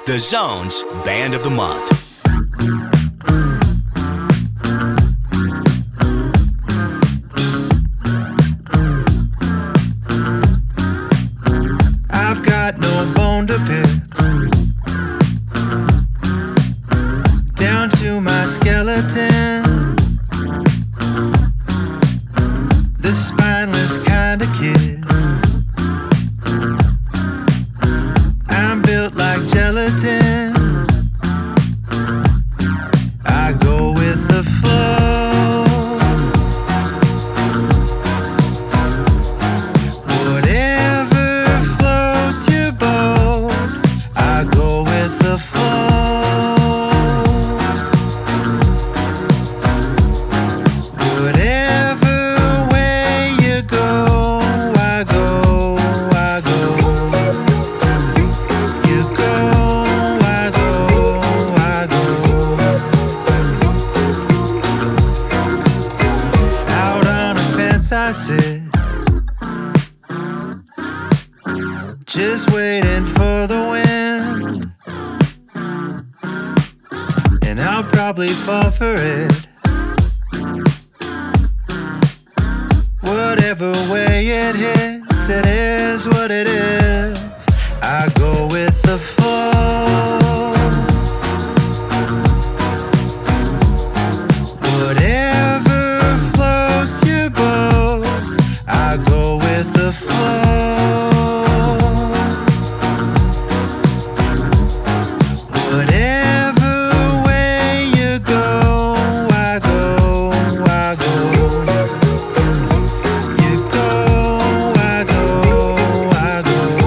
The Zone's Band of the Month. I've got no bone to pick, down to my skeleton, the spineless kind of kid. I'm built like gelatin, I go with the flow. Whatever floats your boat, I go with the flow. Whatever way you go, I go, I go. You go, I go, I go. Out on a fence I sit, just waiting for the wind, and I'll probably fall for it. Whatever way it hits, it is what it is. I go with the flow. Whatever floats your boat, I go with the flow. Whatever way you go, I go, I go. You go, I go, I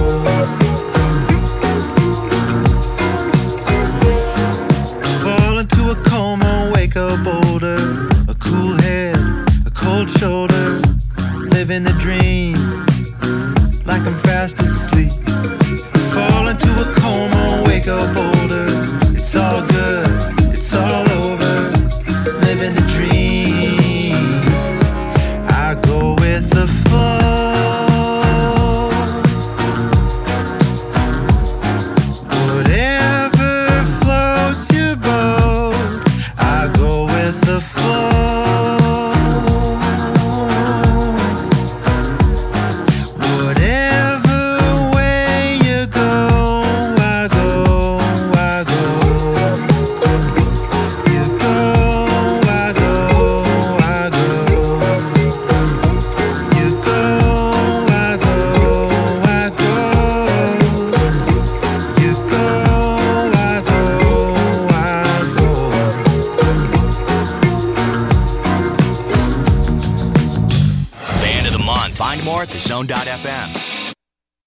go. Fall into a coma, wake up older, a cool head, a cold shoulder, living the dream like I'm fast asleep. Fall into a coma, wake up older, it's all good, it's all over, living the dream. I go with the flow. Whatever floats your boat, I go with the flow. Whatever way you go, I go, I go. You go, I go, I go. You go, I go, I go. You go, I go, I go. Band of the Month. Find more at thezone.fm.